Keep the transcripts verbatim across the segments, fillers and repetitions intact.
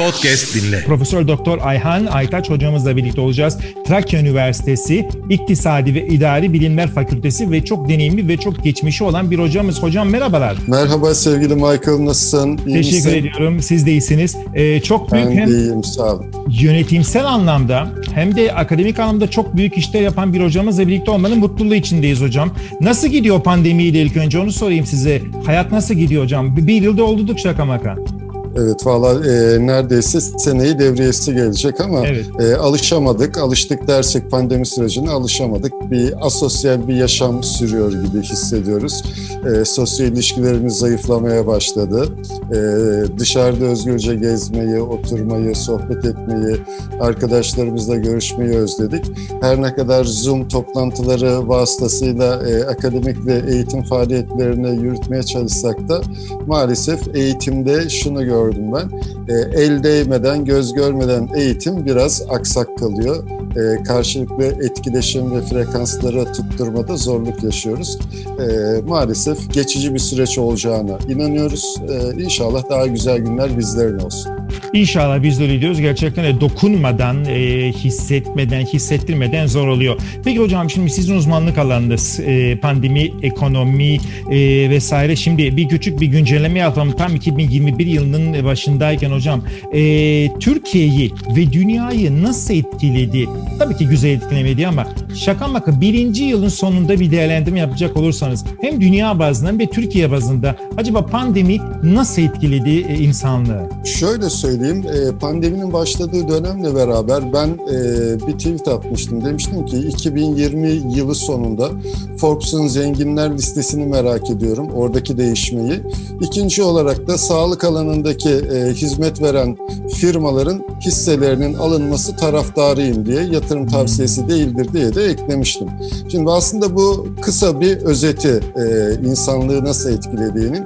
Podcast dinle. Profesör Doktor Ayhan Aytaç hocamızla birlikte olacağız. Trakya Üniversitesi İktisadi ve İdari Bilimler Fakültesi ve çok deneyimli ve çok geçmişi olan bir hocamız. Hocam merhabalar. Merhaba sevgili Michael, nasılsın? İyi Teşekkür misin? ediyorum. Siz de iyisiniz. Ee, çok büyük Ben hem de iyiyim, sağ olun. yönetimsel anlamda hem de akademik anlamda çok büyük işler yapan bir hocamızla birlikte olmanın mutluluğu içindeyiz hocam. Nasıl gidiyor pandemiyle, ilk önce onu sorayım size. Hayat nasıl gidiyor hocam? Bir, bir yılda olduk şaka maka. Evet valla e, neredeyse seneyi devriyesi gelecek ama Evet. e, alışamadık. Alıştık dersek pandemi sürecine alışamadık. Bir asosyal bir yaşam sürüyor gibi hissediyoruz. E, sosyal ilişkilerimiz zayıflamaya başladı. E, dışarıda özgürce gezmeyi, oturmayı, sohbet etmeyi, arkadaşlarımızla görüşmeyi özledik. Her ne kadar Zoom toplantıları vasıtasıyla e, akademik ve eğitim faaliyetlerini yürütmeye çalışsak da maalesef eğitimde şunu gördüm ben. E, el değmeden, göz görmeden eğitim biraz aksak kalıyor. E, karşılıklı etkileşim ve frekansları tutturmada zorluk yaşıyoruz. E, maalesef geçici bir süreç olacağına inanıyoruz. E, İnşallah daha güzel günler bizlerin olsun. İnşallah biz de öyle diyoruz. Gerçekten de dokunmadan, e, hissetmeden, hissettirmeden zor oluyor. Peki hocam, şimdi sizin uzmanlık alanınız e, pandemi, ekonomi e, vesaire. Şimdi bir küçük bir güncelleme yapalım. Tam iki bin yirmi bir yılının başındayken hocam, e, Türkiye'yi ve dünyayı nasıl etkiledi? Tabii ki güzel etkilemedi ama şaka maka birinci yılın sonunda bir değerlendirme yapacak olursanız hem dünya bazında hem de Türkiye bazında acaba pandemi nasıl etkiledi e, insanlığı? Şöyle söyleyeyim, pandeminin başladığı dönemle beraber ben bir tweet atmıştım. Demiştim ki iki bin yirmi yılı sonunda Forbes'un zenginler listesini merak ediyorum, oradaki değişmeyi. İkinci olarak da sağlık alanındaki hizmet veren firmaların hisselerinin alınması taraftarıyım diye, yatırım tavsiyesi değildir diye de eklemiştim. Şimdi aslında bu kısa bir özeti insanlığı nasıl etkilediğinin.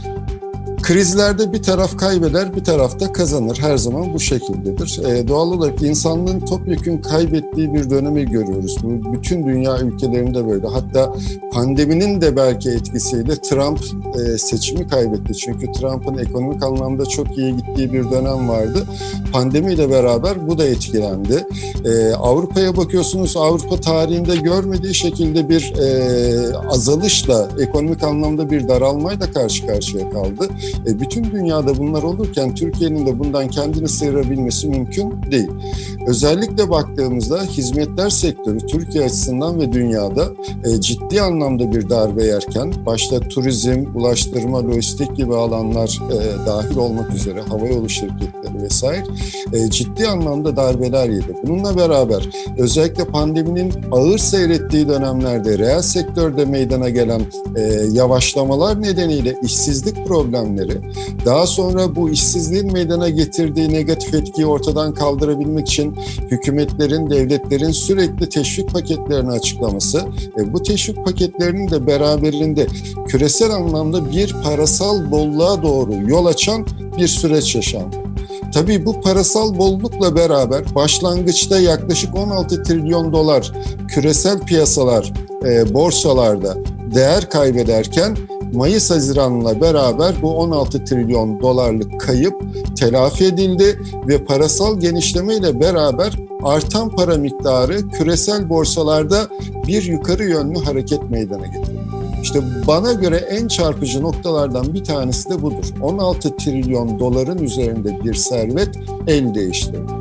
Krizlerde bir taraf kaybeder, bir taraf da kazanır. Her zaman bu şekildedir. E, doğal olarak insanlığın topyekün kaybettiği bir dönemi görüyoruz. Bu bütün dünya ülkelerinde böyle. Hatta pandeminin de belki etkisiyle Trump e, seçimi kaybetti. Çünkü Trump'ın ekonomik anlamda çok iyi gittiği bir dönem vardı. Pandemiyle beraber bu da etkilendi. E, Avrupa'ya bakıyorsunuz, Avrupa tarihinde görmediği şekilde bir e, azalışla, ekonomik anlamda bir daralmayla karşı karşıya kaldı. E, bütün dünyada bunlar olurken Türkiye'nin de bundan kendini sıyırabilmesi mümkün değil. Özellikle baktığımızda hizmetler sektörü Türkiye açısından ve dünyada e, ciddi anlamda bir darbe yerken, başta turizm, ulaştırma, lojistik gibi alanlar e, dahil olmak üzere, havayolu şirketleri vesaire e, ciddi anlamda darbeler yedi. Bununla beraber özellikle pandeminin ağır seyrettiği dönemlerde reel sektörde meydana gelen e, yavaşlamalar nedeniyle işsizlik problemleri, daha sonra bu işsizliğin meydana getirdiği negatif etkiyi ortadan kaldırabilmek için hükümetlerin, devletlerin sürekli teşvik paketlerini açıklaması, e, bu teşvik paketlerinin de beraberinde küresel anlamda bir parasal bolluğa doğru yol açan bir süreç yaşandı. Tabii bu parasal bollukla beraber başlangıçta yaklaşık on altı trilyon dolar küresel piyasalar, e, borsalarda değer kaybederken Mayıs-Haziran'la beraber bu on altı trilyon dolarlık kayıp telafi edildi ve parasal genişlemeyle beraber artan para miktarı küresel borsalarda bir yukarı yönlü hareket meydana getirdi. İşte bana göre en çarpıcı noktalardan bir tanesi de budur. on altı trilyon doların üzerinde bir servet el değiştirdi.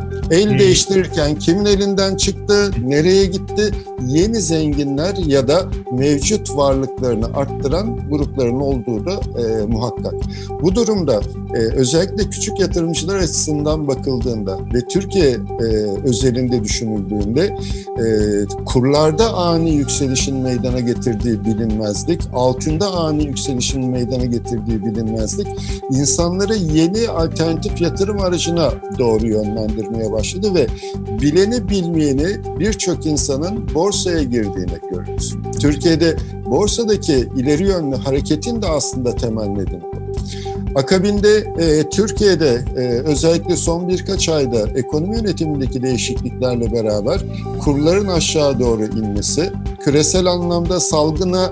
El değiştirirken kimin elinden çıktı, nereye gitti? Yeni zenginler ya da mevcut varlıklarını arttıran grupların olduğu da e, muhakkak. Bu durumda e, özellikle küçük yatırımcılar açısından bakıldığında ve Türkiye e, özelinde düşünüldüğünde e, kurlarda ani yükselişin meydana getirdiği bilinmezlik, altında ani yükselişin meydana getirdiği bilinmezlik insanları yeni alternatif yatırım aracına doğru yönlendirmeye başladı ve bileni bilmeyeni birçok insanın borsaya girdiğini görüyoruz. Türkiye'de borsadaki ileri yönlü hareketin de aslında temel nedeni bu. Akabinde e, Türkiye'de e, özellikle son birkaç ayda ekonomi yönetimindeki değişikliklerle beraber kurların aşağı doğru inmesi, küresel anlamda salgına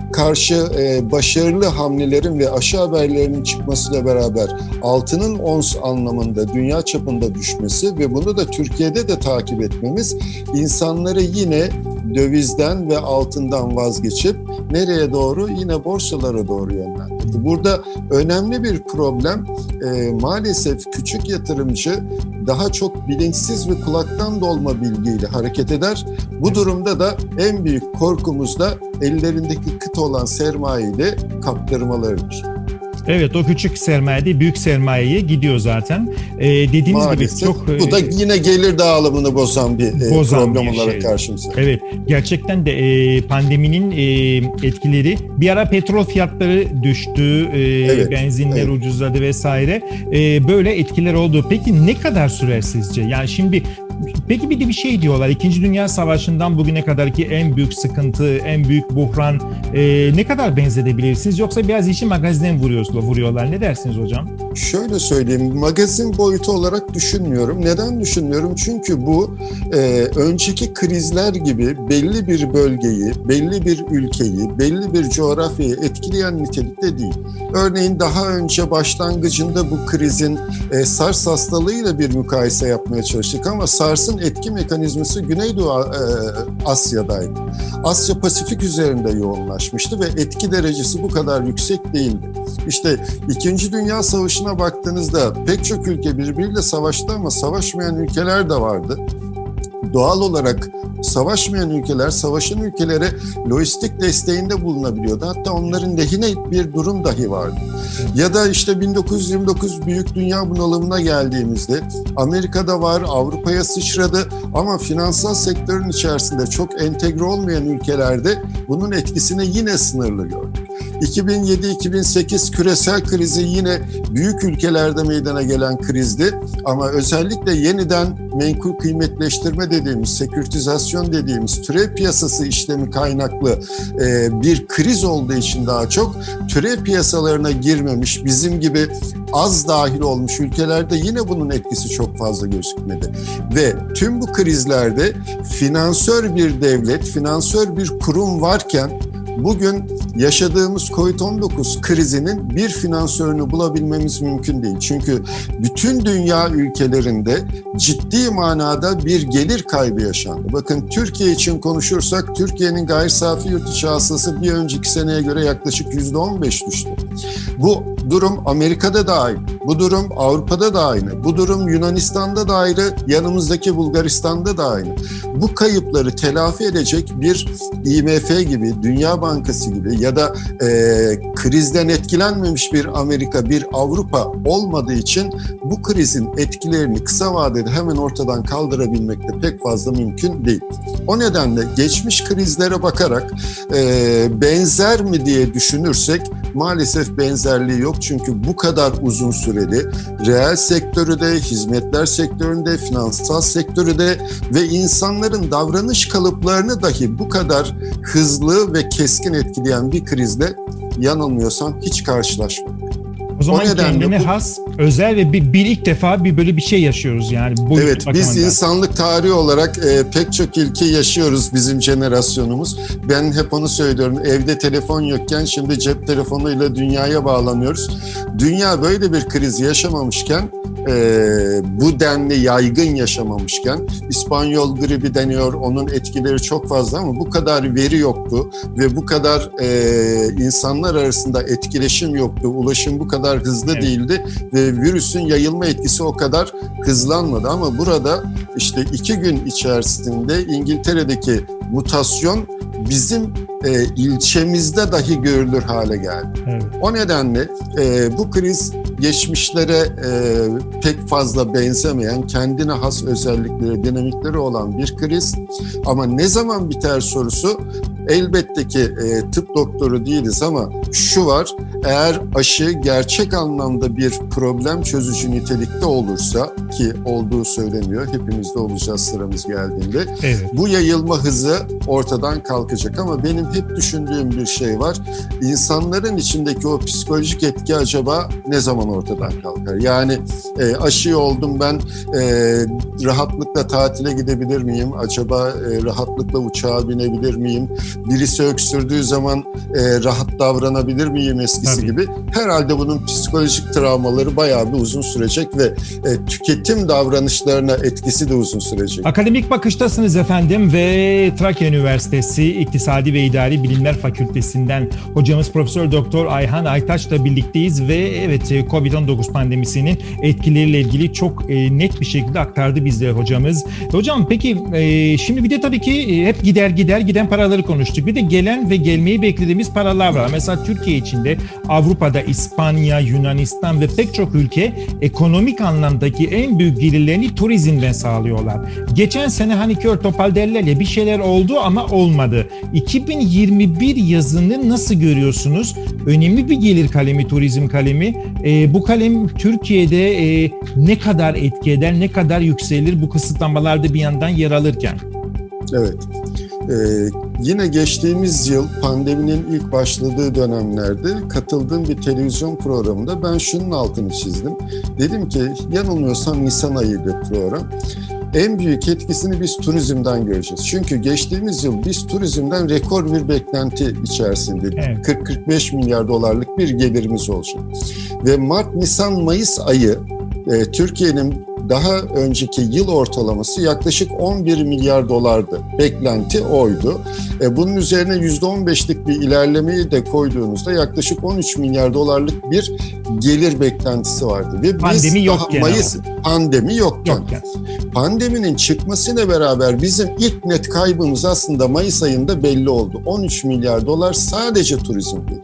karşı e, başarılı hamlelerin ve aşı haberlerinin çıkmasıyla beraber altının ons anlamında dünya çapında düşmesi ve bunu da Türkiye'de de takip etmemiz insanları yine dövizden ve altından vazgeçip nereye doğru? Yine borsalara doğru yönlendirdi. Burada önemli bir problem, e, maalesef küçük yatırımcı daha çok bilinçsiz ve kulaktan dolma bilgiyle hareket eder. Bu durumda da en büyük korkumuz da ellerindeki kıt olan sermayeyle kaptırmalarıdır. Evet, o küçük sermaye değil, büyük sermayeye gidiyor zaten. Ee, dediğiniz Maalesef, gibi çok... Bu da yine gelir dağılımını bozan bir bozan problem bir olarak şey. Karşımıza. Evet, gerçekten de e, pandeminin e, etkileri, bir ara petrol fiyatları düştü, e, evet, benzinler evet. ucuzladı vesaire. E, böyle etkiler oldu. Peki ne kadar sürer sizce? Yani şimdi... Peki bir de bir şey diyorlar, İkinci Dünya Savaşı'ndan bugüne kadarki en büyük sıkıntı, en büyük buhran e, ne kadar benzetebilirsiniz? Yoksa biraz işi magazinden vuruyorlar, vuruyorlar. Ne dersiniz hocam? Şöyle söyleyeyim, magazin boyutu olarak düşünmüyorum. Neden düşünmüyorum? Çünkü bu e, önceki krizler gibi belli bir bölgeyi, belli bir ülkeyi, belli bir coğrafyayı etkileyen nitelikte değil. Örneğin daha önce başlangıcında bu krizin e, SARS hastalığıyla bir mukayese yapmaya çalıştık ama SARS'ın etki mekanizması Güneydoğu e, Asya'daydı. Asya Pasifik üzerinde yoğunlaşmıştı ve etki derecesi bu kadar yüksek değildi. İşte İkinci Dünya Savaşı'na baktığınızda pek çok ülke birbiriyle savaştı ama savaşmayan ülkeler de vardı. Doğal olarak savaşmayan ülkeler, savaşan ülkelere lojistik desteğinde bulunabiliyordu. Hatta onların lehine bir durum dahi vardı. Ya da işte bin dokuz yüz yirmi dokuz büyük dünya bunalımına geldiğimizde Amerika'da var, Avrupa'ya sıçradı ama finansal sektörün içerisinde çok entegre olmayan ülkelerde bunun etkisini yine sınırlı gördük. iki bin yedi iki bin sekiz küresel krizi yine büyük ülkelerde meydana gelen krizdi ama özellikle yeniden menkul kıymetleştirme dediğimiz, sekürtizasyon dediğimiz türev piyasası işlemi kaynaklı e, bir kriz olduğu için daha çok türev piyasalarına girmemiş, bizim gibi az dahil olmuş ülkelerde yine bunun etkisi çok fazla gözükmedi. Ve tüm bu krizlerde finansör bir devlet, finansör bir kurum varken bugün yaşadığımız kovid on dokuz krizinin bir finansörünü bulabilmemiz mümkün değil. Çünkü bütün dünya ülkelerinde ciddi manada bir gelir kaybı yaşandı. Bakın Türkiye için konuşursak Türkiye'nin gayri safi yurt içi hasılası bir önceki seneye göre yaklaşık yüzde on beş düştü. Bu durum Amerika'da da aynı. Bu durum Avrupa'da da aynı. Bu durum Yunanistan'da da ayrı, yanımızdaki Bulgaristan'da da aynı. Bu kayıpları telafi edecek bir I M F gibi, Dünya Bankası gibi ya da e, krizden etkilenmemiş bir Amerika, bir Avrupa olmadığı için bu krizin etkilerini kısa vadede hemen ortadan kaldırabilmek de pek fazla mümkün değil. O nedenle geçmiş krizlere bakarak e, benzer mi diye düşünürsek maalesef benzerliği yok. Çünkü bu kadar uzun süreli reel sektörü de, hizmetler sektöründe, finansal sektörü de ve insanların davranış kalıplarını dahi bu kadar hızlı ve keskin etkileyen bir krizle yanılmıyorsam hiç karşılaşmadık. O zaman o kendine bu, has, özel ve bir, bir ilk defa bir böyle bir şey yaşıyoruz yani. Evet, biz insanlık tarihi olarak e, pek çok ilki yaşıyoruz bizim jenerasyonumuz. Ben hep onu söylüyorum, evde telefon yokken şimdi cep telefonuyla dünyaya bağlanıyoruz. Dünya böyle bir kriz yaşamamışken, e, bu denli yaygın yaşamamışken, İspanyol gribi deniyor, onun etkileri çok fazla ama bu kadar veri yoktu ve bu kadar e, insanlar arasında etkileşim yoktu, ulaşım bu kadar hızlı evet. değildi ve virüsün yayılma etkisi o kadar hızlanmadı. Ama burada işte iki gün içerisinde İngiltere'deki mutasyon bizim e, ilçemizde dahi görülür hale geldi. Evet. O nedenle e, bu kriz geçmişlere e, pek fazla benzemeyen, kendine has özellikleri, dinamikleri olan bir kriz. Ama ne zaman biter sorusu, elbette ki e, tıp doktoru değiliz ama şu var, eğer aşı gerçek anlamda bir problem çözücü nitelikte olursa, ki olduğu söyleniyor, hepimiz de olacağız sıramız geldiğinde, evet. bu yayılma hızı ortadan kalkacak. Ama benim hep düşündüğüm bir şey var, insanların içindeki o psikolojik etki acaba ne zaman zaman ortadan kalkar. Yani e, aşı oldum ben, e, rahatlıkla tatile gidebilir miyim? Acaba e, rahatlıkla uçağa binebilir miyim? Birisi öksürdüğü zaman e, rahat davranabilir miyim eskisi Tabii. gibi? Herhalde bunun psikolojik travmaları bayağı bir uzun sürecek ve e, tüketim davranışlarına etkisi de uzun sürecek. Akademik bakıştasınız efendim ve Trakya Üniversitesi İktisadi ve İdari Bilimler Fakültesinden hocamız Profesör Doktor Ayhan Aytaç'la birlikteyiz ve evet kovid on dokuz pandemisinin etkileriyle ilgili çok e, net bir şekilde aktardı bizlere hocamız. Hocam peki e, şimdi bir de tabii ki e, hep gider gider giden paraları konuştuk. Bir de gelen ve gelmeyi beklediğimiz paralar var. Mesela Türkiye içinde Avrupa'da İspanya, Yunanistan ve pek çok ülke ekonomik anlamdaki en büyük gelirlerini turizmden sağlıyorlar. Geçen sene hani kör topal derler ya, bir şeyler oldu ama olmadı. iki bin yirmi bir yazını nasıl görüyorsunuz? Önemli bir gelir kalemi, turizm kalemi. E, bu kalem Türkiye'de e, ne kadar etki eder, ne kadar yükselir bu kısıtlamalarda bir yandan yer alırken? Evet. Ee, yine geçtiğimiz yıl pandeminin ilk başladığı dönemlerde katıldığım bir televizyon programında ben şunun altını çizdim. Dedim ki yanılmıyorsam Nisan ayıydı program. En büyük etkisini biz turizmden göreceğiz. Çünkü geçtiğimiz yıl biz turizmden rekor bir beklenti içerisindeydik. Evet. kırk kırk beş milyar dolarlık bir gelirimiz olacak. Ve Mart, Nisan, Mayıs ayı e, Türkiye'nin daha önceki yıl ortalaması yaklaşık on bir milyar dolardı. Beklenti oydu. E, bunun üzerine yüzde on beşlik bir ilerlemeyi de koyduğunuzda yaklaşık on üç milyar dolarlık bir gelir beklentisi vardı. Ve pandemi biz yokken Mayıs pandemi yokken, yokken. Pandeminin çıkmasıyla beraber bizim ilk net kaybımız aslında Mayıs ayında belli oldu. on üç milyar dolar sadece turizm geliri.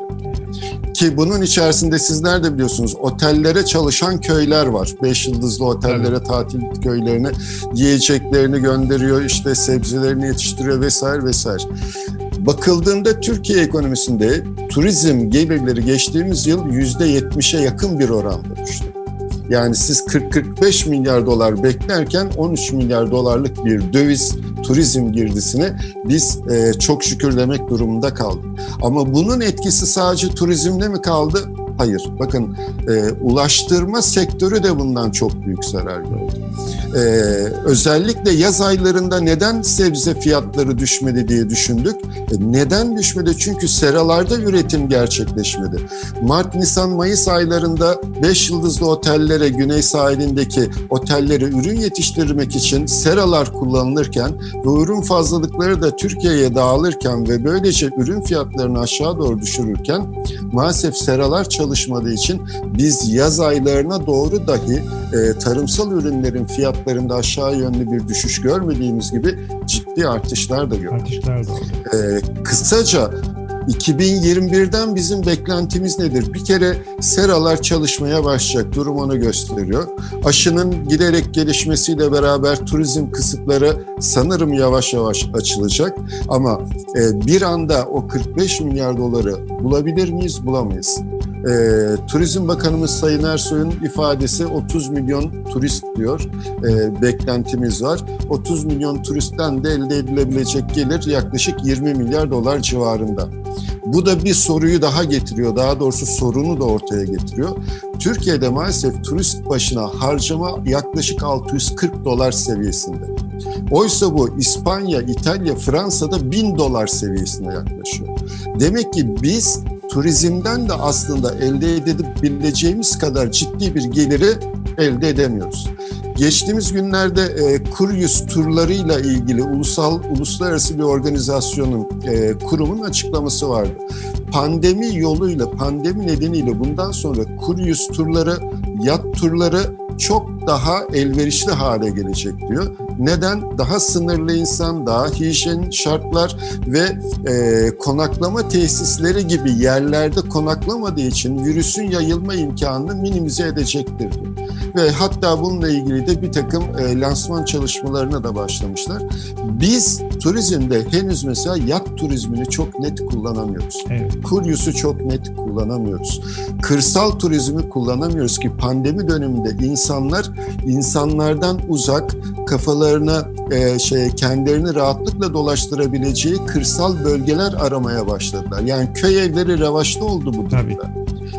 Ki bunun içerisinde sizler de biliyorsunuz otellere çalışan köyler var. Beş yıldızlı otellere, evet. tatil köylerine yiyeceklerini gönderiyor, işte sebzelerini yetiştiriyor vesaire vesaire. Bakıldığında Türkiye ekonomisinde turizm gelirleri geçtiğimiz yıl yüzde yetmişe yakın bir oranda düştü. Yani siz kırk kırk beş milyar dolar beklerken on üç milyar dolarlık bir döviz turizm girdisine biz e, çok şükür demek durumunda kaldık. Ama bunun etkisi sadece turizmde mi kaldı? Hayır. Bakın e, ulaştırma sektörü de bundan çok büyük zarar gördü. E, özellikle yaz aylarında neden sebze fiyatları düşmedi diye düşündük. E, neden düşmedi? Çünkü seralarda üretim gerçekleşmedi. Mart, Nisan, Mayıs aylarında beş yıldızlı otellere, güney sahilindeki otellere ürün yetiştirmek için seralar kullanılırken ve ürün fazlalıkları da Türkiye'ye dağılırken ve böylece ürün fiyatlarını aşağı doğru düşürürken maalesef seralar çalışmadığı için biz yaz aylarına doğru dahi e, tarımsal ürünlerin fiyatlarında aşağı yönlü bir düşüş görmediğimiz gibi ciddi artışlar da gördük. Artışlar da oldu. E, kısaca iki bin yirmi birden bizim beklentimiz nedir? Bir kere seralar çalışmaya başlayacak. Durum onu gösteriyor. Aşının giderek gelişmesiyle beraber turizm kısıtları sanırım yavaş yavaş açılacak. Ama e, bir anda o kırk beş milyar doları bulabilir miyiz? Bulamayız. E, Turizm Bakanımız Sayın Ersoy'un ifadesi otuz milyon turist diyor. E, beklentimiz var. otuz milyon turistten de elde edilebilecek gelir yaklaşık yirmi milyar dolar civarında. Bu da bir soruyu daha getiriyor. Daha doğrusu sorunu da ortaya getiriyor. Türkiye'de maalesef turist başına harcama yaklaşık altı yüz kırk dolar seviyesinde. Oysa bu İspanya, İtalya, Fransa'da bin dolar seviyesine yaklaşıyor. Demek ki biz turizmden de aslında elde edebileceğimiz kadar ciddi bir geliri elde edemiyoruz. Geçtiğimiz günlerde e, Cruise turlarıyla ilgili ulusal uluslararası bir organizasyonun e, kurumun açıklaması vardı. Pandemi yoluyla, pandemi nedeniyle bundan sonra Cruise turları, yat turları çok daha elverişli hale gelecek diyor. Neden? Daha sınırlı insan, daha hijyen şartlar ve e, konaklama tesisleri gibi yerlerde konaklamadığı için virüsün yayılma imkanını minimize edecektir diyor. Ve hatta bununla ilgili de bir takım e, lansman çalışmalarına da başlamışlar. Biz turizmde henüz mesela yat turizmini çok net kullanamıyoruz. Evet. Cruise'u çok net kullanamıyoruz. Kırsal turizmi kullanamıyoruz ki pandemi döneminde insanlar insanlardan uzak, kafalarına e, şey kendilerini rahatlıkla dolaştırabileceği kırsal bölgeler aramaya başladılar. Yani köy evleri revaçta oldu bu durumda.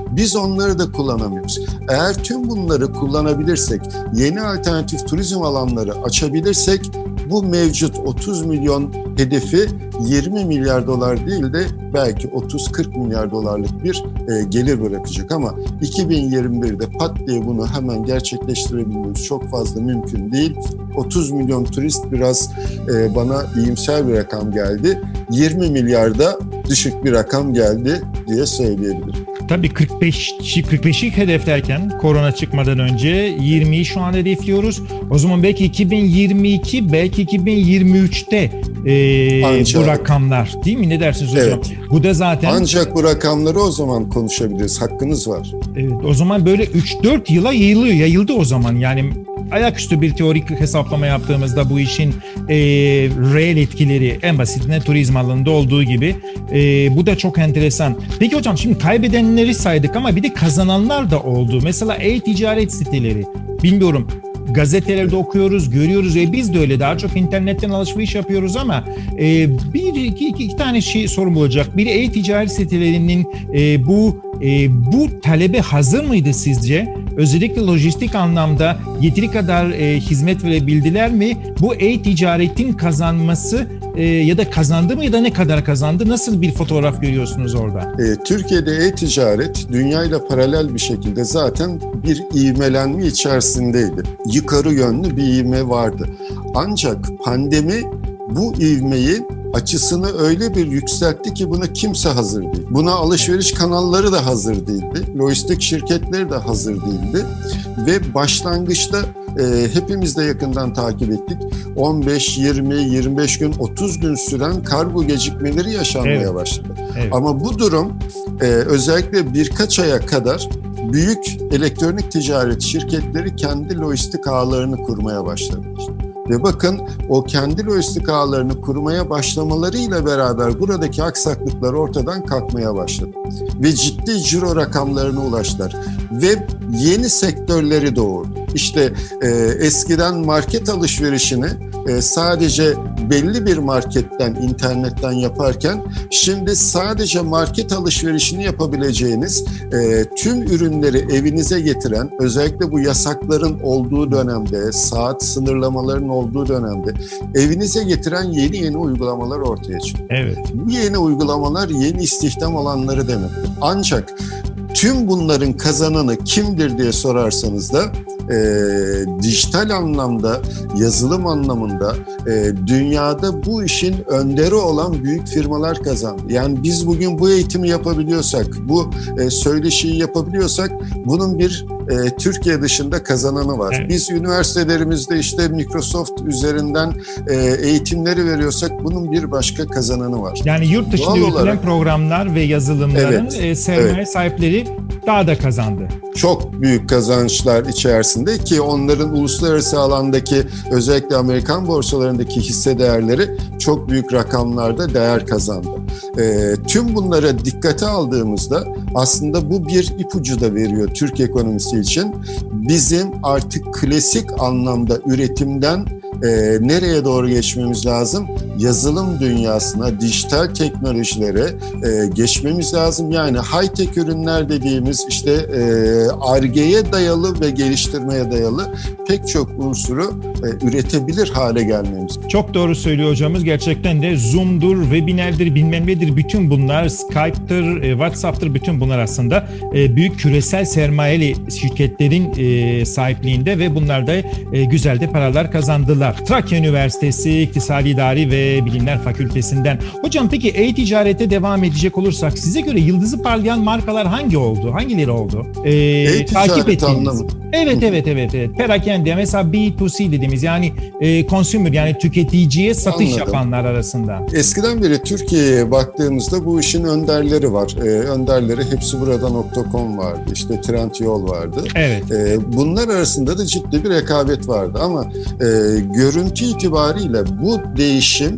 Biz onları da kullanamıyoruz. Eğer tüm bunları kullanabilirsek, yeni alternatif turizm alanları açabilirsek, bu mevcut otuz milyon hedefi yirmi milyar dolar değil de belki otuz kırk milyar dolarlık bir e, gelir bırakacak. Ama iki bin yirmi birde pat diye bunu hemen gerçekleştirebilmemiz çok fazla mümkün değil. otuz milyon turist biraz e, bana iyimser bir rakam geldi. yirmi milyarda düşük bir rakam geldi diye söyleyebilirim. Tabii kırk beş kırk beşlik hedeflerken korona çıkmadan önce yirmiyi şu an hedefliyoruz. O zaman belki iki bin yirmi iki, belki iki bin yirmi üçte e, bu rakamlar değil mi? Ne dersiniz hocam? Evet. Bu da zaten... Ancak bu rakamları o zaman konuşabiliriz. Hakkınız var. Evet, o zaman böyle üç dört yıla yayılıyor, yayıldı o zaman. Yani ayaküstü bir teorik hesaplama yaptığımızda bu işin e, reel etkileri en basitinden turizm alanında olduğu gibi e, bu da çok enteresan. Peki hocam şimdi kaybedenleri saydık ama bir de kazananlar da oldu. Mesela e-ticaret siteleri, bilmiyorum, gazetelerde okuyoruz, görüyoruz ve biz de öyle daha çok internetten alışveriş yapıyoruz ama e, bir iki, iki, iki tane şey sorun olacak. Biri e-ticaret sitelerinin e, bu e, bu talebe hazır mıydı sizce? Özellikle lojistik anlamda yeteri kadar e, hizmet verebildiler mi? Bu e-ticaretin kazanması e, ya da kazandı mı ya da ne kadar kazandı? Nasıl bir fotoğraf görüyorsunuz orada? E, Türkiye'de e-ticaret dünyayla paralel bir şekilde zaten bir ivmelenme içerisindeydi. Yukarı yönlü bir ivme vardı. Ancak pandemi bu ivmeyi açısını öyle bir yükseltti ki buna kimse hazır değil. Buna alışveriş kanalları da hazır değildi. Lojistik şirketleri de hazır değildi. Ve başlangıçta e, hepimiz de yakından takip ettik. on beş, yirmi, yirmi beş gün, otuz gün süren kargo gecikmeleri yaşanmaya evet. başladı. Evet. Ama bu durum e, özellikle birkaç aya kadar büyük elektronik ticaret şirketleri kendi lojistik ağlarını kurmaya başladılar. Ve bakın o kendi lojistik ağlarını kurmaya başlamalarıyla beraber buradaki aksaklıklar ortadan kalkmaya başladı. Ve ciddi ciro rakamlarına ulaştılar. Ve yeni sektörleri doğurdu. İşte e, eskiden market alışverişini e, sadece belli bir marketten, internetten yaparken şimdi sadece market alışverişini yapabileceğiniz e, tüm ürünleri evinize getiren, özellikle bu yasakların olduğu dönemde, saat sınırlamalarının olduğu dönemde evinize getiren yeni yeni uygulamalar ortaya çıktı. Evet. Bu yeni uygulamalar yeni istihdam alanları demek. Ancak tüm bunların kazananı kimdir diye sorarsanız da e, dijital anlamda, yazılım anlamında e, dünyada bu işin önderi olan büyük firmalar kazandı. Yani biz bugün bu eğitimi yapabiliyorsak, bu e, söyleşiyi yapabiliyorsak bunun bir e, Türkiye dışında kazananı var. Evet. Biz üniversitelerimizde işte Microsoft üzerinden e, eğitimleri veriyorsak bunun bir başka kazananı var. Yani yurt dışında Doğal üretilen olarak, programlar ve yazılımların evet, e, sermaye evet. sahipleri daha da kazandı. Çok büyük kazançlar içerisinde ki onların uluslararası alandaki özellikle Amerikan borsalarındaki hisse değerleri çok büyük rakamlarda değer kazandı. E, tüm bunlara dikkate aldığımızda aslında bu bir ipucu da veriyor Türk ekonomisi için. Bizim artık klasik anlamda üretimden e, nereye doğru geçmemiz lazım? Yazılım dünyasına, dijital teknolojilere e, geçmemiz lazım. Yani high-tech ürünler dediğimiz işte Ar-Ge'ye dayalı ve geliştirmeye dayalı pek çok unsuru e, üretebilir hale gelmemiz. Çok doğru söylüyor hocamız. Gerçekten de Zoom'dur, webinar'dır, bilmem nedir, bütün bunlar, Skype'tır, e, WhatsApp'tır, bütün bunlar aslında e, büyük küresel sermayeli şirketlerin e, sahipliğinde ve bunlar da e, güzel de paralar kazandılar. Trakya Üniversitesi İktisadi İdari ve Bilimler Fakültesinden. Hocam peki e-ticarete devam edecek olursak size göre yıldızı parlayan markalar hangi oldu? Hangileri oldu? Ee, takip ettiğiniz. Evet, evet, evet, evet. Perakende mesela B iki C dediğimiz yani e, consumer yani tüketiciye satış Anladım. yapanlar arasında. Eskiden beri Türkiye'ye baktığımızda bu işin önderleri var. Ee, önderleri hepsi burada nokta com vardı. İşte Trendyol vardı. Evet. Ee, bunlar arasında da ciddi bir rekabet vardı ama e, görüntü itibariyle bu değişim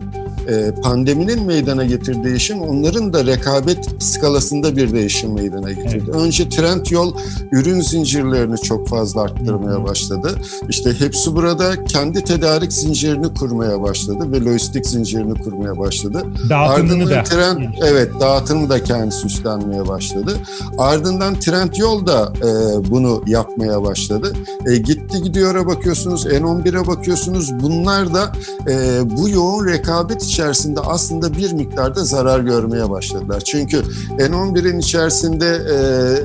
e, pandeminin meydana getirdiği değişim onların da rekabet skalasında bir değişim meydana getirdi. Evet. Önce Trendyol ürün zincirlerini çok fazla arttırmaya başladı. İşte hepsi burada kendi tedarik zincirini kurmaya başladı ve lojistik zincirini kurmaya başladı. Dağıtımını da. Trend, evet, dağıtımı da kendisi üstlenmeye başladı. Ardından Trendyol da e, bunu yapmaya başladı. E, gitti gidiyor'a bakıyorsunuz, N on bir'e bakıyorsunuz. Bunlar da e, bu yoğun rekabet içerisinde aslında bir miktarda zarar görmeye başladılar. Çünkü N on bir'in içerisinde e,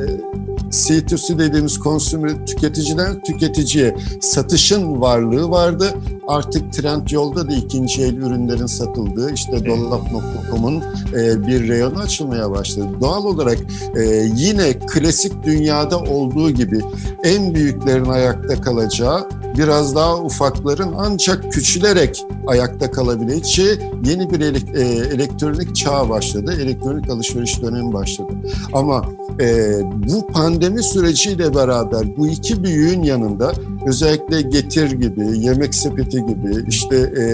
C iki C dediğimiz consumer, tüketiciden tüketiciye satışın varlığı vardı. Artık Trendyol'da da ikinci el ürünlerin satıldığı, işte evet. Dolap nokta com'un e, bir reyonu açılmaya başladı. Doğal olarak e, yine klasik dünyada olduğu gibi en büyüklerin ayakta kalacağı, biraz daha ufakların ancak küçülerek ayakta kalabileceği yeni bir ele- e, elektronik çağ başladı. Elektronik alışveriş dönemi başladı. Ama e, bu pandemi süreciyle beraber bu iki büyüğün yanında özellikle Getir gibi, Yemek Sepeti gibi, işte e,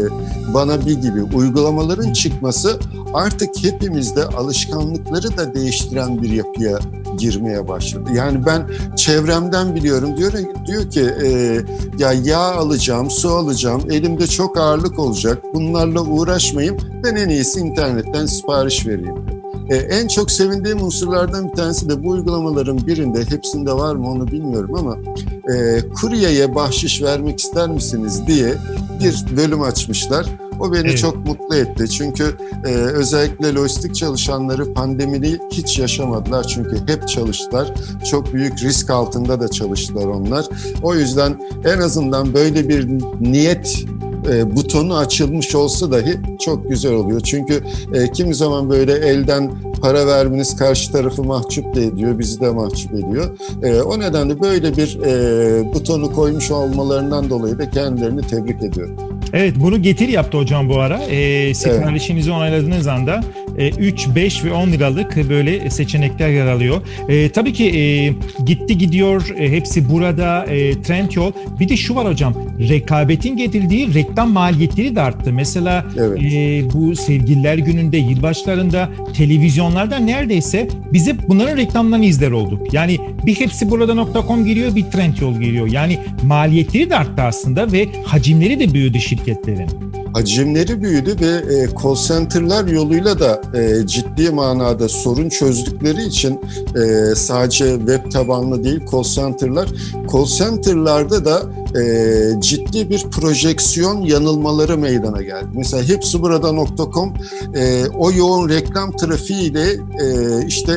Bana Bir gibi uygulamaların çıkması artık hepimizde alışkanlıkları da değiştiren bir yapıya girmeye başladı. Yani ben çevremden biliyorum, diyor diyor ki e, ya yağ alacağım, su alacağım, elimde çok ağırlık olacak, bunlarla uğraşmayayım, ben en iyisi internetten sipariş vereyim. Ee, en çok sevindiğim unsurlardan bir tanesi de bu uygulamaların birinde, hepsinde var mı onu bilmiyorum ama e, kuryeye bahşiş vermek ister misiniz diye bir bölüm açmışlar. O beni evet. çok mutlu etti. Çünkü e, özellikle lojistik çalışanları pandemini hiç yaşamadılar. Çünkü hep çalıştılar. Çok büyük risk altında da çalıştılar onlar. O yüzden en azından böyle bir niyet E, butonu açılmış olsa dahi çok güzel oluyor. Çünkü e, kimi zaman böyle elden para vermeniz karşı tarafı mahcup da ediyor, bizi de mahcup ediyor. E, o nedenle böyle bir e, butonu koymuş olmalarından dolayı da kendilerini tebrik ediyorum. Evet, bunu Getir yaptı hocam bu ara. E, siparişinizi evet. onayladığınız anda e, üç, beş ve on liralık böyle seçenekler yer alıyor. E, tabii ki e, gitti gidiyor, e, hepsi burada, e, Trendyol. Bir de şu var hocam, rekabetin getirdiği reklam maliyetleri de arttı. Mesela evet. e, bu Sevgililer Günü'nde, yılbaşlarında televizyonlarda neredeyse biz hep bunların reklamlarını izler olduk. Yani bir hepsi burada nokta com giriyor, bir Trendyol giriyor. Yani maliyetleri de arttı aslında ve hacimleri de büyüdü şirketlerin. Hacimleri büyüdü ve e, call center'lar yoluyla da e, ciddi manada sorun çözdükleri için e, sadece web tabanlı değil call center'lar, call center'larda da e, ciddi bir projeksiyon yanılmaları meydana geldi. Mesela hepsi burada nokta com e, o yoğun reklam trafiğiyle e, işte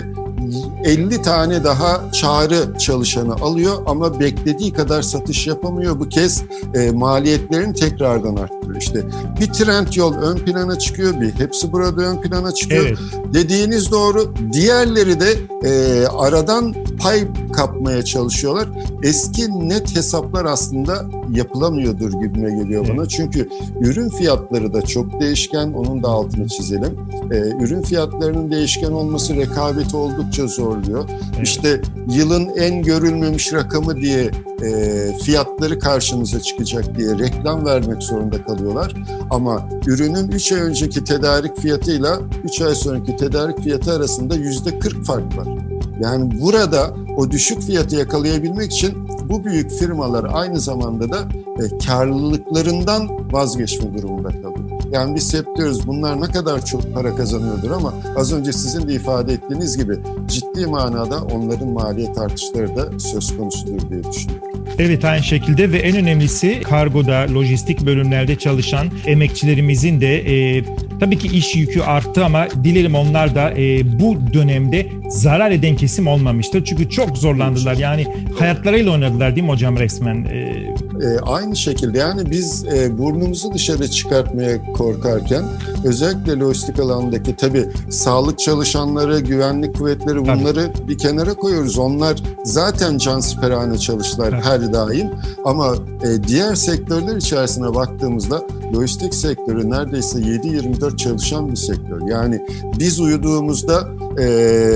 elli tane daha çağrı çalışanı alıyor ama beklediği kadar satış yapamıyor. Bu kez e, maliyetlerini tekrardan arttırıyor. İşte bir Trendyol ön plana çıkıyor, bir hepsi burada ön plana çıkıyor. Evet. Dediğiniz doğru. Diğerleri de e, aradan pay kapmaya çalışıyorlar. Eski net hesaplar aslında yapılamıyordur gibime geliyor bana. Evet. Çünkü ürün fiyatları da çok değişken. Onun da altını çizelim. E, ürün fiyatlarının değişken olması rekabeti oldukça zorluyor. Evet. İşte yılın en görülmemiş rakamı diye e, fiyatları karşımıza çıkacak diye reklam vermek zorunda kalıyorlar. Ama ürünün üç ay önceki tedarik fiyatıyla üç ay sonraki tedarik fiyatı arasında yüzde kırk fark var. Yani burada o düşük fiyatı yakalayabilmek için bu büyük firmalar aynı zamanda da e, karlılıklarından vazgeçme durumunda kalıyor. Yani biz hep diyoruz bunlar ne kadar çok para kazanıyordur ama az önce sizin de ifade ettiğiniz gibi ciddi manada onların maliyet artışları da söz konusudur diye düşünüyorum. Evet, aynı şekilde ve en önemlisi kargoda, lojistik bölümlerde çalışan emekçilerimizin de e, tabii ki iş yükü arttı ama dilerim onlar da e, bu dönemde zarar eden kesim olmamıştır. Çünkü çok zorlandılar. Yani hayatlarıyla oynadılar değil mi hocam resmen? E, E, aynı şekilde yani biz e, burnumuzu dışarı çıkartmaya korkarken özellikle lojistik alandaki tabii sağlık çalışanları, güvenlik kuvvetleri bunları tabii. bir kenara koyuyoruz. Onlar zaten cansiperane çalıştılar tabii. her daim ama e, diğer sektörler içerisine baktığımızda lojistik sektörü neredeyse yedi yirmi dört çalışan bir sektör. Yani biz uyuduğumuzda e,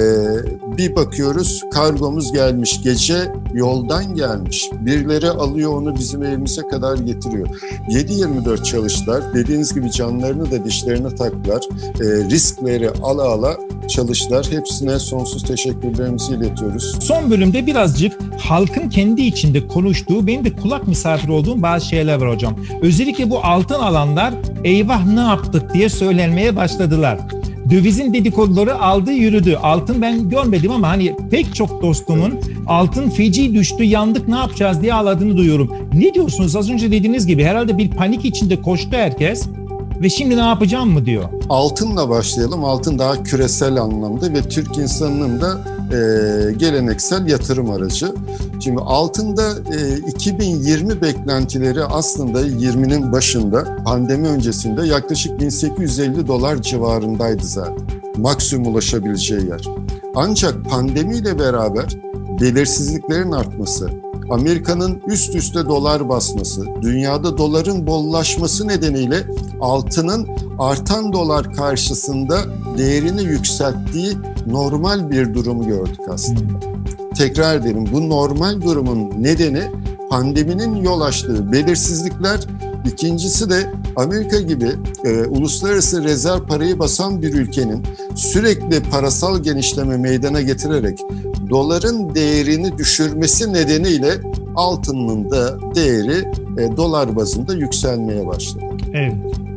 bir bakıyoruz kargomuz gelmiş, gece yoldan gelmiş. Birileri alıyor onu bizim evimize kadar getiriyor. yedi yirmi dört çalıştılar. Dediğiniz gibi canlarını da dişlerine taktılar. E, riskleri ala ala çalıştılar. Hepsine sonsuz teşekkürlerimizi iletiyoruz. Son bölümde birazcık halkın kendi içinde konuştuğu, benim de kulak misafiri olduğum bazı şeyler var hocam. Özellikle bu altın alanlar eyvah ne yaptık diye söylenmeye başladılar. Dövizin dedikoduları aldı yürüdü. Altın ben görmedim ama hani pek çok dostumun altın feci düştü, yandık, ne yapacağız diye ağladığını duyuyorum. Ne diyorsunuz? Az önce dediğiniz gibi herhalde bir panik içinde koştu herkes ve şimdi ne yapacağım mı diyor. Altınla başlayalım. Altın daha küresel anlamda ve Türk insanının da e, geleneksel yatırım aracı. Şimdi altında e, iki bin yirmi beklentileri aslında yirminin başında, pandemi öncesinde yaklaşık bin sekiz yüz elli dolar civarındaydı zaten. Maksimum ulaşabileceği yer. Ancak pandemiyle beraber belirsizliklerin artması, Amerika'nın üst üste dolar basması, dünyada doların bollaşması nedeniyle altının artan dolar karşısında değerini yükselttiği normal bir durumu gördük aslında. Tekrar edelim, bu normal durumun nedeni pandeminin yol açtığı belirsizlikler. İkincisi de Amerika gibi e, uluslararası rezerv parayı basan bir ülkenin sürekli parasal genişleme meydana getirerek doların değerini düşürmesi nedeniyle altının da değeri e, dolar bazında yükselmeye başladı. Evet.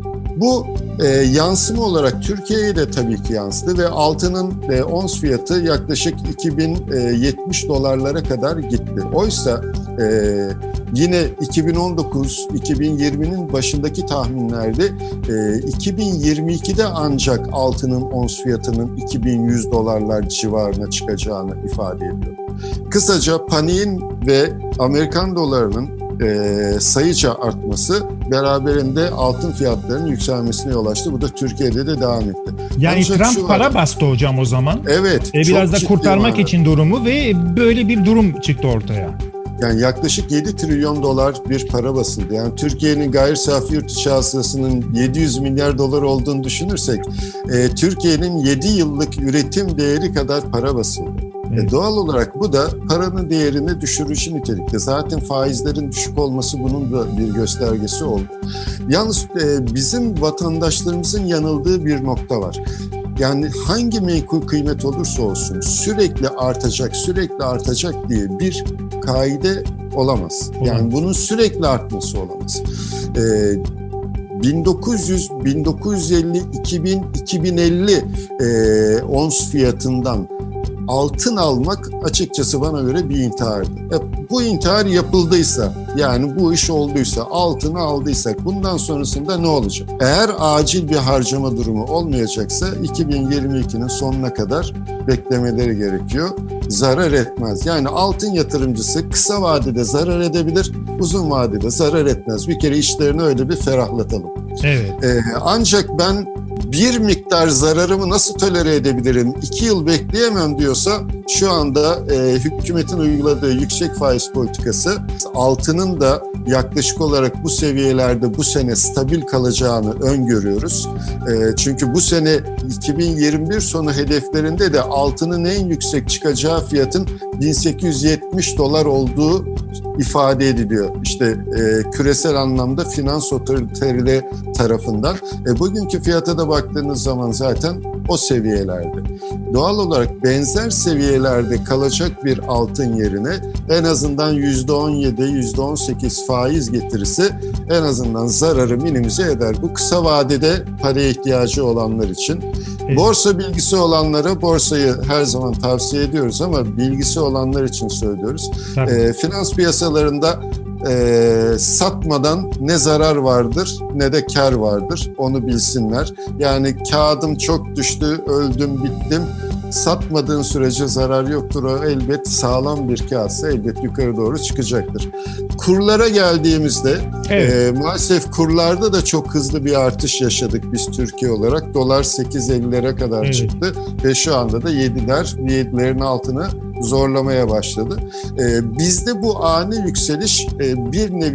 Bu e, yansıma olarak Türkiye'ye de tabii ki yansıdı ve altının e, ons fiyatı yaklaşık iki bin yetmiş dolarlara kadar gitti. Oysa e, yine iki bin on dokuz iki bin yirminin başındaki tahminlerde e, iki bin yirmi ikide ancak altının ons fiyatının iki bin yüz dolarlar civarına çıkacağını ifade ediyor. Kısaca paniğin ve Amerikan dolarının e, sayıca artması beraberinde altın fiyatlarının yükselmesine yol açtı. Bu da Türkiye'de de devam etti. Yani Ancak Trump para var, bastı hocam o zaman. Evet. E, biraz da kurtarmak var. için durumu ve böyle bir durum çıktı ortaya. Yani yaklaşık yedi trilyon dolar bir para basıldı. Yani Türkiye'nin gayri safi yurt içi hasılasının yedi yüz milyar dolar olduğunu düşünürsek, e, Türkiye'nin yedi yıllık üretim değeri kadar para basıldı. Evet. E, doğal olarak bu da paranın değerini düşürücü nitelikte. Zaten faizlerin düşük olması bunun da bir göstergesi oldu. Yalnız e, bizim vatandaşlarımızın yanıldığı bir nokta var. Yani hangi menkul kıymet olursa olsun sürekli artacak, sürekli artacak diye bir kaide olamaz. Yani bunun sürekli artması olamaz. Ee, bin dokuz yüz, bin dokuz yüz elli, iki bin, iki bin elli e, ons fiyatından altın almak açıkçası bana göre bir intihardı. E, bu intihar yapıldıysa, yani bu iş olduysa, altını aldıysak bundan sonrasında ne olacak? Eğer acil bir harcama durumu olmayacaksa iki bin yirmi ikinin sonuna kadar beklemeleri gerekiyor. Zarar etmez. Yani altın yatırımcısı kısa vadede zarar edebilir, uzun vadede zarar etmez. Bir kere işlerini öyle bir ferahlatalım. Evet. E, ancak ben bir miktar zararımı nasıl tolere edebilirim, iki yıl bekleyemem diyorsa şu anda e, hükümetin uyguladığı yüksek faiz politikası altının da yaklaşık olarak bu seviyelerde bu sene stabil kalacağını öngörüyoruz. E, çünkü bu sene iki bin yirmi bir sonu hedeflerinde de altının en yüksek çıkacağı fiyatın bin sekiz yüz yetmiş dolar olduğu ifade ediliyor. İşte e, küresel anlamda finans otoriteleri tarafından. E, bugünkü fiyata da baktığınız zaman zaten o seviyelerde. Doğal olarak benzer seviyelerde kalacak bir altın yerine en azından yüzde on yedi, yüzde on sekiz faiz getirisi en azından zararı minimize eder. Bu kısa vadede paraya ihtiyacı olanlar için. Evet. Borsa bilgisi olanlara borsayı her zaman tavsiye ediyoruz ama bilgisi olanlar için söylüyoruz. E, finans piyasalarında E, satmadan ne zarar vardır ne de kar vardır, onu bilsinler. Yani kağıdım çok düştü, öldüm, bittim. Satmadığın sürece zarar yoktur. O elbet sağlam bir kağıtsa elbet yukarı doğru çıkacaktır. Kurlara geldiğimizde evet. e, maalesef kurlarda da çok hızlı bir artış yaşadık biz Türkiye olarak. Dolar sekiz ellilere kadar evet. çıktı ve şu anda da yediler, yedilerin altını zorlamaya başladı. E, bizde bu ani yükseliş e, bir nevi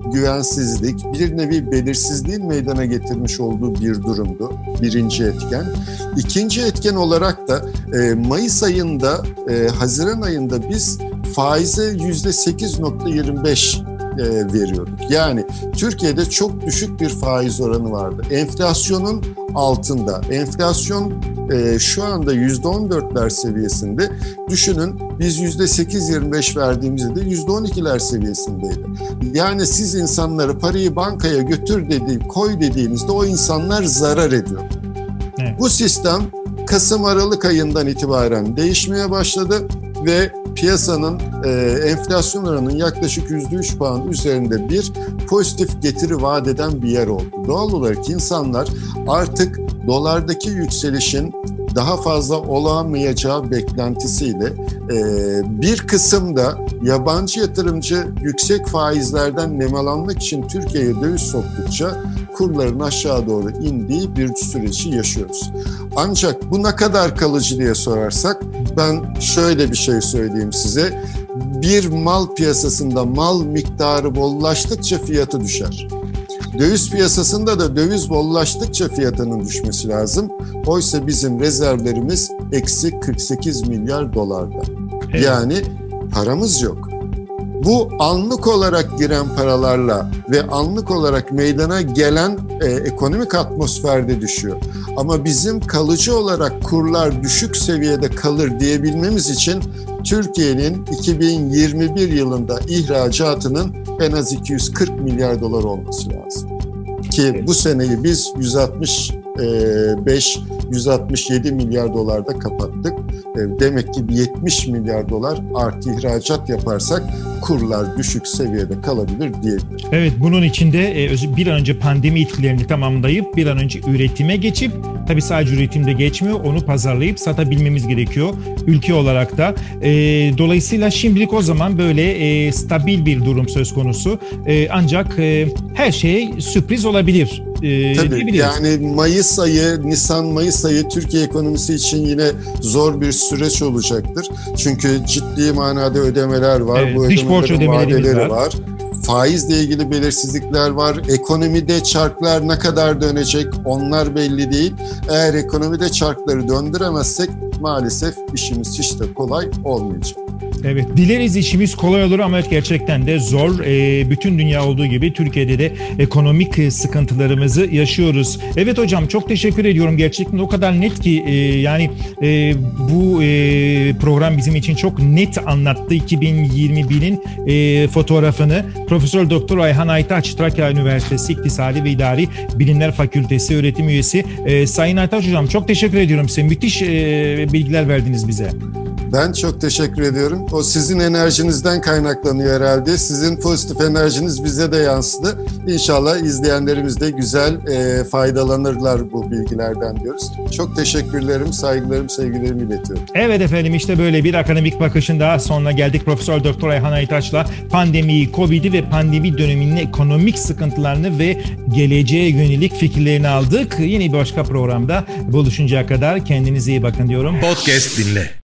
güvensizlik, bir nevi belirsizliğin meydana getirmiş olduğu bir durumdu. Birinci etken. İkinci etken olarak da e, Mayıs ayında, e, Haziran ayında biz faize yüzde sekiz virgül yirmi beş veriyorduk. Yani Türkiye'de çok düşük bir faiz oranı vardı. Enflasyonun altında. Enflasyon e, şu anda yüzde on dörtler seviyesinde. Düşünün biz yüzde sekiz virgül yirmi beş verdiğimizde de yüzde on ikiler seviyesindeydi. Yani siz insanları parayı bankaya götür dediğim, koy dediğinizde o insanlar zarar ediyor. Evet. Bu sistem Kasım-Aralık ayından itibaren değişmeye başladı ve piyasanın e, enflasyon oranının yaklaşık yüzde üç puan üzerinde bir pozitif getiri vaat eden bir yer oldu. Doğal olarak insanlar artık dolardaki yükselişin daha fazla olamayacağı beklentisiyle e, bir kısımda yabancı yatırımcı yüksek faizlerden nemalanmak için Türkiye'ye döviz soktukça kurların aşağı doğru indiği bir süreci yaşıyoruz. Ancak bu ne kadar kalıcı diye sorarsak ben şöyle bir şey söyleyeyim size. Bir mal piyasasında mal miktarı bollaştıkça fiyatı düşer. Döviz piyasasında da döviz bollaştıkça fiyatının düşmesi lazım. Oysa bizim rezervlerimiz eksi kırk sekiz milyar dolarda. Evet. Yani paramız yok. Bu anlık olarak giren paralarla ve anlık olarak meydana gelen e, ekonomik atmosferde düşüyor. Ama bizim kalıcı olarak kurlar düşük seviyede kalır diyebilmemiz için Türkiye'nin iki bin yirmi bir yılında ihracatının en az iki yüz kırk milyar dolar olması lazım. Ki bu seneyi biz yüz altmış beş yüz altmış yedi milyar dolarda kapattık. Demek ki yetmiş milyar dolar artı ihracat yaparsak kurlar düşük seviyede kalabilir diyebilirim. Evet, bunun içinde bir an önce pandemi etkilerini tamamlayıp bir an önce üretime geçip, tabii sadece üretimde geçmiyor, onu pazarlayıp satabilmemiz gerekiyor ülke olarak da. Dolayısıyla şimdilik o zaman böyle stabil bir durum söz konusu. Ancak her şey sürpriz olabilir. Tabii yani Mayıs ayı, Nisan-Mayıs ayı Türkiye ekonomisi için yine zor bir süreç olacaktır. Çünkü ciddi manada ödemeler var. Evet, bu ödemelerin vadeleri var. var. Faizle ilgili belirsizlikler var. Ekonomide çarklar ne kadar dönecek onlar belli değil. Eğer ekonomide çarkları döndüremezsek maalesef işimiz hiç de kolay olmayacak. Evet, dileriz işimiz kolay olur ama gerçekten de zor. E, bütün dünya olduğu gibi Türkiye'de de ekonomik sıkıntılarımızı yaşıyoruz. Evet hocam, çok teşekkür ediyorum. Gerçekten o kadar net ki e, yani e, bu e, program bizim için çok net anlattı iki bin yirmi birin e, fotoğrafını. Profesör Doktor Ayhan Aytaç, Trakya Üniversitesi İktisadi ve İdari Bilimler Fakültesi öğretim üyesi. E, Sayın Aytaç hocam, çok teşekkür ediyorum size. Müthiş e, bilgiler verdiniz bize. Ben çok teşekkür ediyorum. O sizin enerjinizden kaynaklanıyor herhalde. Sizin pozitif enerjiniz bize de yansıdı. İnşallah izleyenlerimiz de güzel e, faydalanırlar bu bilgilerden diyoruz. Çok teşekkürlerim, saygılarım, sevgilerimi iletiyorum. Evet efendim, işte böyle bir akademik bakışın daha sonuna geldik. Profesör Doktor Ayhan Aytaç'la pandemiyi, Covid'i ve pandemi döneminin ekonomik sıkıntılarını ve geleceğe yönelik fikirlerini aldık. Yine bir başka programda buluşuncaya kadar kendinize iyi bakın diyorum. Podcast dinle.